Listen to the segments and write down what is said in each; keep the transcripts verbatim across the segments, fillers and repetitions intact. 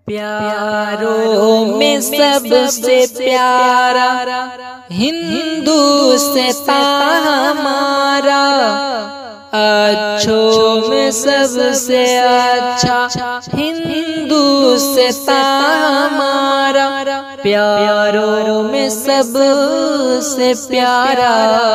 प्यारों में सबसे प्यारा हिंदुस्तान हमारा, अच्छों में सबसे अच्छा हिंदुस्तान हमारा, प्यारों में सबसे प्यारा।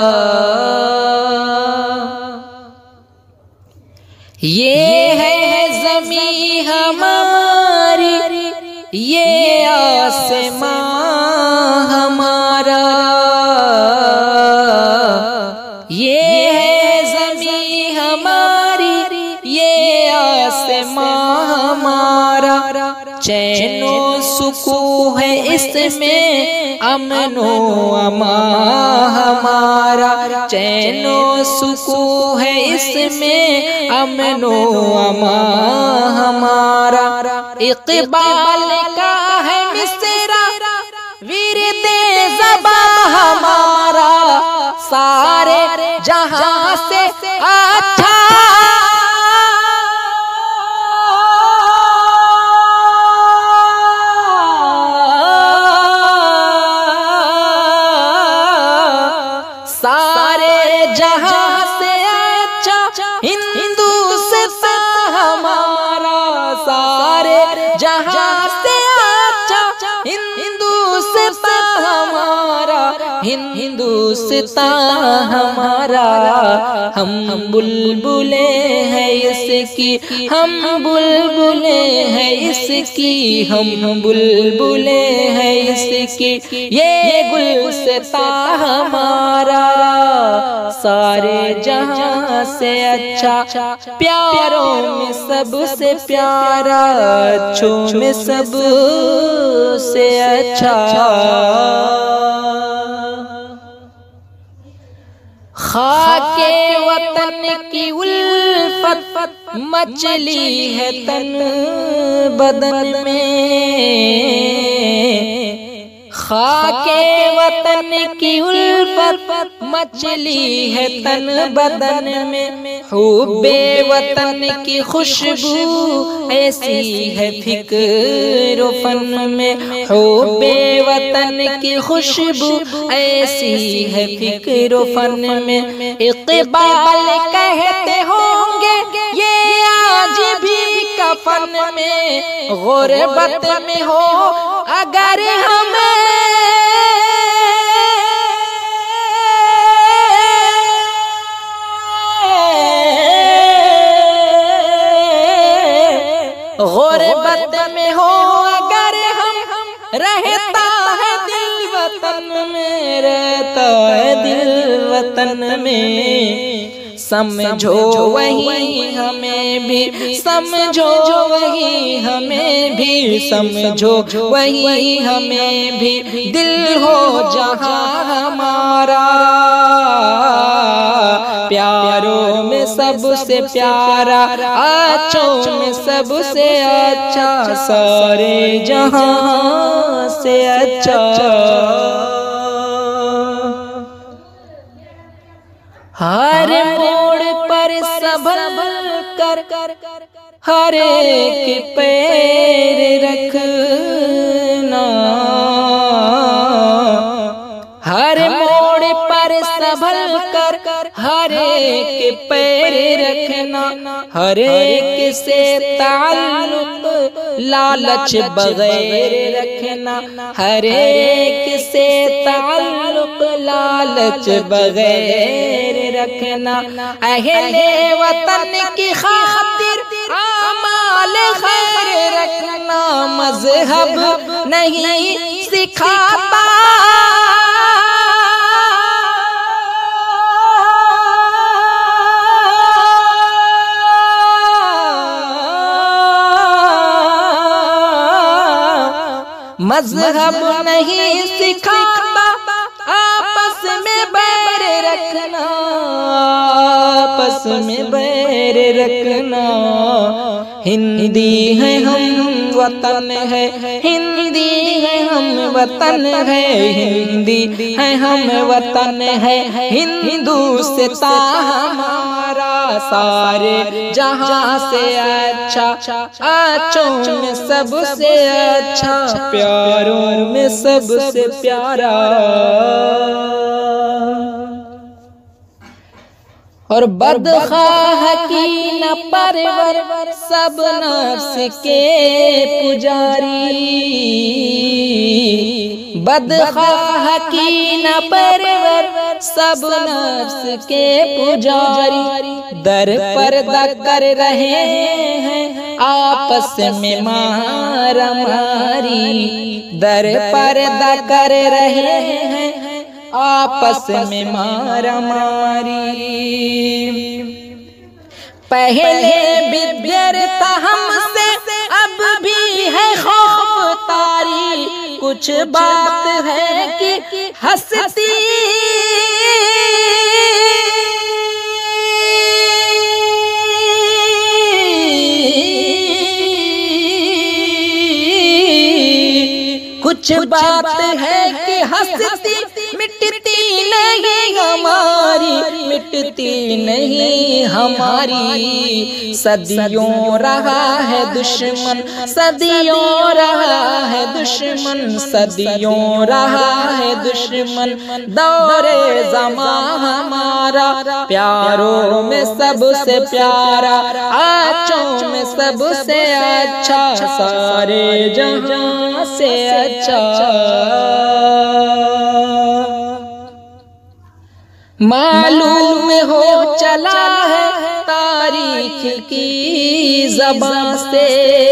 ये है ज़मीं हमारी, ये आसमां हमारा, ये है ज़मीं हमारी, ये आसमां हमारा, चैनो सुकून है इसमें, अमनो अमान हमारा, चैनो सुकून है इसमें, अमनो अमान हमारा। इक़बाल का है मिसरा, विरदे ज़बां हमारा, सारे जहां से अच्छा सारे जहां से अच्छा हिंदुस्तान हमारा, सारे जहां से अच्छा हिंदुस्तान हमारा, हिंदुस्तान हमारा। हम बुलबुले हैं इसकी, हम बुलबुले हैं इसकी, हम बुलबुले हैं इसकी, ये गुलस्तान हमारा, सारे जहां से अच्छा, प्यारों में सबसे प्यारा, अच्छों में सबसे अच्छा। खाके वतन की उल्फत मचली है तन बदन में, खाके वतन की उल्फत मचली है तन बदन में, हुब्बे वतन की खुशबू ऐसी है फिक्र फन में, हुब्बे वतन की खुशबू ऐसी है फिक्र फन में। इक़बाल कहते होंगे ये आज भी कफन में, गुरबत में हो अगर हमें, गुरबत में हो अगर हम, रहता है दिल वतन में, रहता है दिल वतन में। समझो वही हमें भी, समझो वही हमें भी, समझो वही हमें भी, दिल हो जहां हमारा, प्यारों में सबसे प्यारा, अच्छों में सबसे अच्छा, सारे जहां से अच्छा। हर मोड़ पर संभल कर हर एक पैर रखना, हर मोड़ पर संभल कर हर एक पैर रखना, हर एक से ताल्लुक लालच बगैर रखना, हर एक से ताल्लुक लालच बगैर रखना, अहले वतन की खातिर आमाल खैर रखना, मजहब नहीं सिखाता मजहब नहीं सिखाता, आपस में बैर रखना, आपस में बैर रखना। हिंदी है हम वतन है, हिंदी है हम वतन है, हिंदी है हम वतन है, हिंदुस्तान हमारा। हमारा सारे जहां से अच्छा, अच्छों में सबसे अच्छा, प्यारों में सबसे प्यारा। और बदख्वाह की न परवर सब नफ्स के पुजारी, बदख्वाह की न परवर सब नफ्स के पुजारी, दर पर्दा कर रहे हैं आपस में मारा मारी, दर पर्दा कर रहे हैं आपस में मारा मारी। पहले बिद्यर था हमसे अब भी है खौफ तारी, कुछ बात है कि हंसती कुछ बात है कि हंसती मिटती नहीं हमारी, मिटती नहीं हमारी। सदियों रहा है दुश्मन, सदियों रहा है दुश्मन, सदियों रहा है दुश्मन, दौरे ज़मां हमारा, प्यारों में सबसे प्यारा, आँचों में सबसे अच्छा, सारे जहां से अच्छा। मालूम हो चला है तारीख की ज़बान से,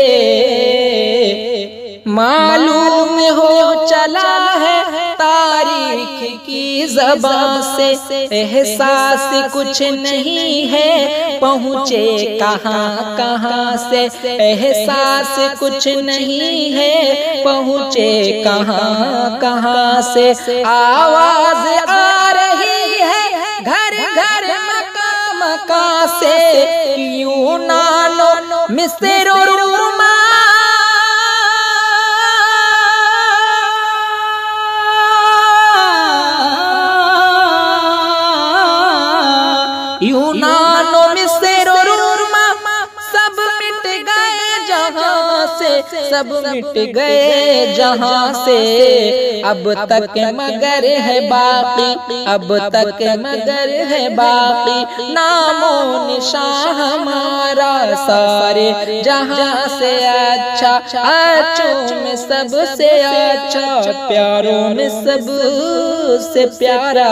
मालूम हो चला है तारीख की ज़बान से, एहसास कुछ नहीं है पहुँचे कहाँ कहाँ से, एहसास कुछ नहीं है पहुँचे कहाँ कहाँ से। आवाज़ आ रही है घर घर मका मका से, यूनानो मिस्र और रोमा, यूनानो मिस्र और रोमा सब मिट गए जहां से, सब मिट गए जहां से। अब तक मगर है बाकी, अब तक मगर है बाकी, नामो निशान हमारा, सारे जहां से अच्छा, अच्छों में सबसे अच्छा, प्यारों में सबसे प्यारा।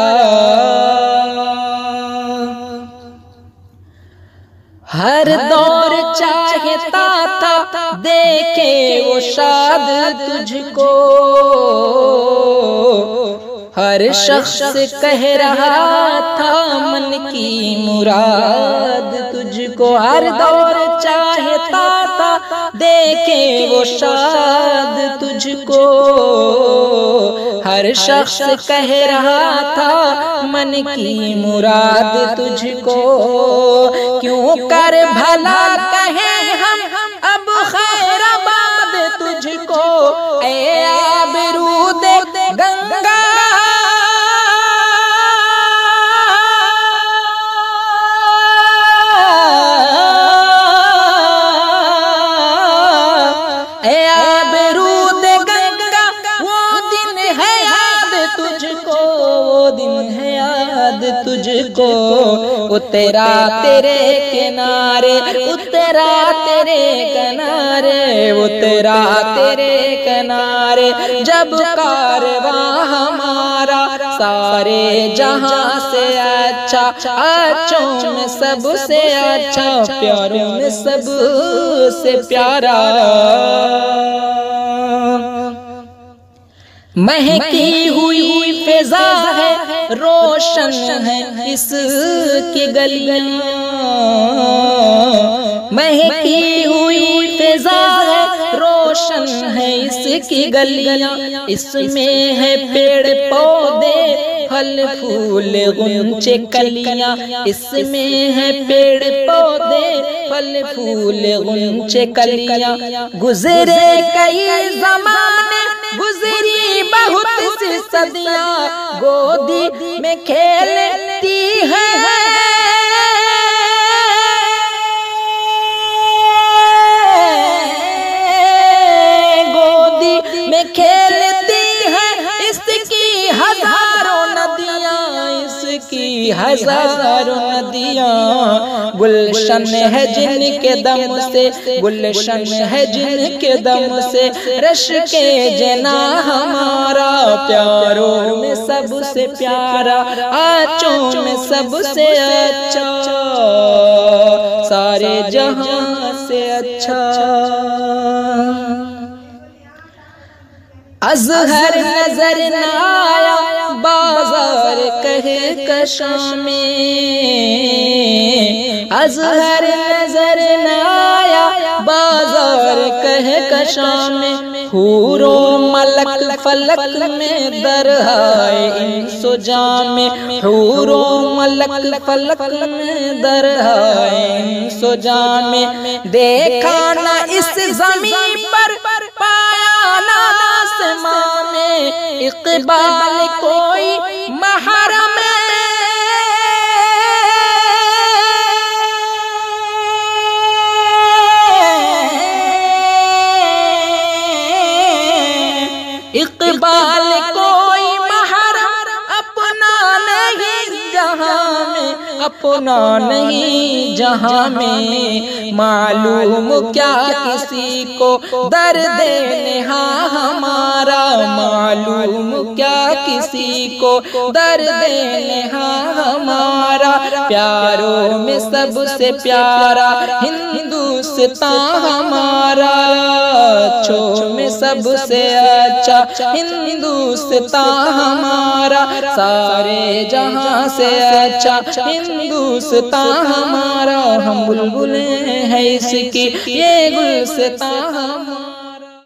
हर दौर चाहता था देखे वो शाद तुझको, हर शख्स कह रहा था मन की मुराद तुझको, हर दौर चाहता था देखे वो शाद तुझको, हर शख्स कह रहा था मन की मुराद तुझको। क्यों कर भला कहे हम अब खैराबाद तुझको, ए आबरूद गंगा तुझको, उतरा तेरे किनारे, उतरा तेरे किनारे, उतरा तेरे किनारे, जब कारवां हमारा, सारे जहां से अच्छा, अच्छों में सबसे अच्छा, प्यारों में सबसे प्यारा। महकी हुई फिजा है, रोशन है इसकी गलियां, महकी हुई फिजा है, रोशन है इसकी गलियां, इसमें है पेड़ पौधे फल फूल गुंचे कलियां, इसमें है पेड़ पौधे फल फूल गुंचे कलियां। गुजरे कई ज़माने, गुजरी बहुत सी सदियां, गोदी में खेलती है हजारों नदियाँ, गुलशन है जिनके दम से, गुलशन है जिनके दम से, रश के जना हमारा, प्यारों में सबसे प्यारा, आँचों में सबसे अच्छा, सारे जहां से अच्छा। अज़हर नजर न आया बाजार कहे कशा में, अज़हर नजर न आया बाजार कहे कशा में, हूरो मलक फलक में दरहाए इंसो जामे, हूरो मलक फलक में दरहाए इंसो जामे, देखा ना इस ज़मीन पर पाया ना आसमां में, इक़बाल कोई महरम इक़बाल कोई महरम अपना नहीं जहां में, अपना नहीं जहां में, मालूम क्या किसी को दर्द नेहा हमारा, मालूम क्या किसी को दर्द नेहा हमारा, प्यारों में सबसे प्यारा हिंदुस्तान हमारा, अच्छों में सबसे अच्छा हिंदुस्तान हमारा, सारे जहां से अच्छा हिंदुस्तान हमारा, हम बुलबुलें हैं इसकी ये गुलस्तान हमारा।